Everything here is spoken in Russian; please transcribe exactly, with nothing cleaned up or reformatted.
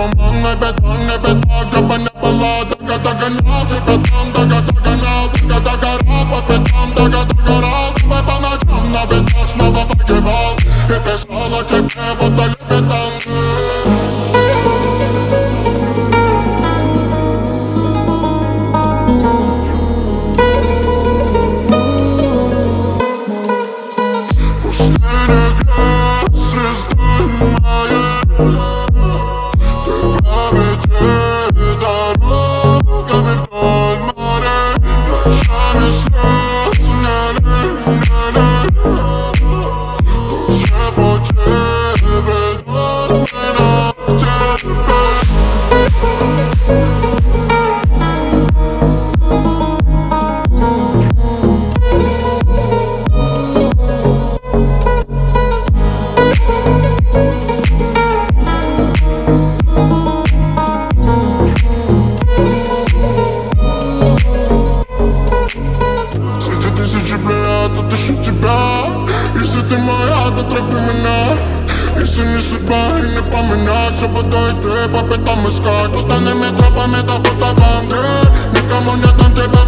туманный бетон, не беда, чтобы не было. Дага догонял тебя там, дага догонял, дага догорал по пятам, дага догорал тебя по ночам, на бедах снова погибал и писала тебе будто лепетанты. Тут ищу тебя. Если ты моя, то трофи меня. Если не судьба и не по меня, все буду идти по пятам искать. Тутанными тропами, да будто в Англии. Никому не дам тебя.